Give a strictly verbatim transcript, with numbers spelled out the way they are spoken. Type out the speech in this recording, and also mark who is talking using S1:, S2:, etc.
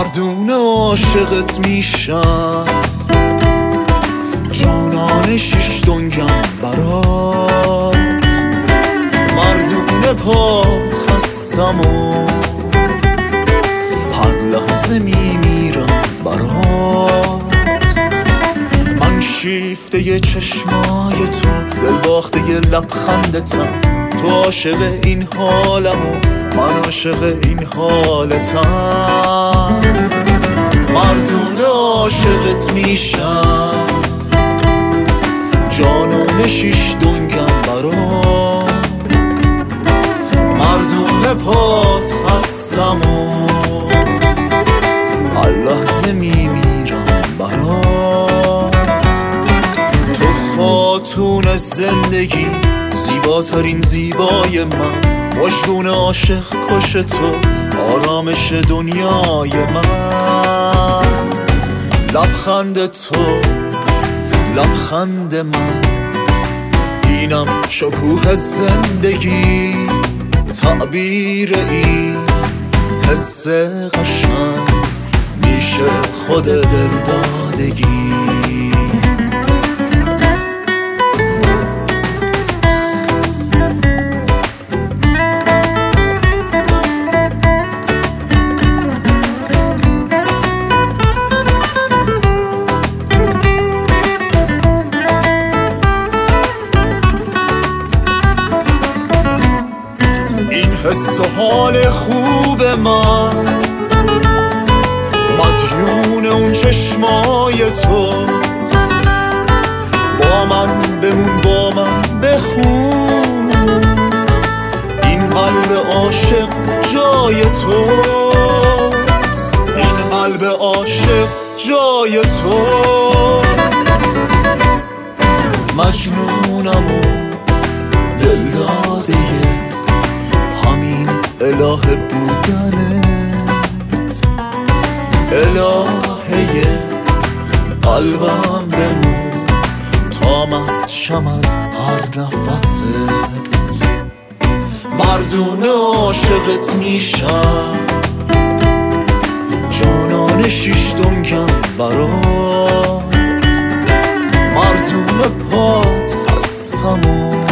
S1: مردونه عاشقت میشم، جانان شیش دنگم برات، مردونه پات خستم و هر لحظه میمیرم برات. من شیفته ی چشمای تو، دل باخته ی لبخندتم، تو عاشق این حالم و من عاشق این حالتم. مردونه عاشقت میشم، جانان شیش دنگم برات، مردونه پات هستم و هر لحظه میمیرم برات. تو خاتون زندگی، زیباترین زیبای من، مجنون عاشق کش تو، آرامش دنیای من. لبخند تو، لبخند من، اینم شکوه زندگی، تعبیر این حس قشنگ میشه خود دلدادگی. حس و حال خوب من مدیون اون چشمای توست، با من بمون با من بخون، این قلب عاشق جای توست، این قلب عاشق جای توست. مجنونم و دلداده همین اله بودنت، الهه قلبم بمون تا مست شم از هر نفست. مردونه عاشقت میشم، جانان شیش دنگم برات، مردونه پات هستم و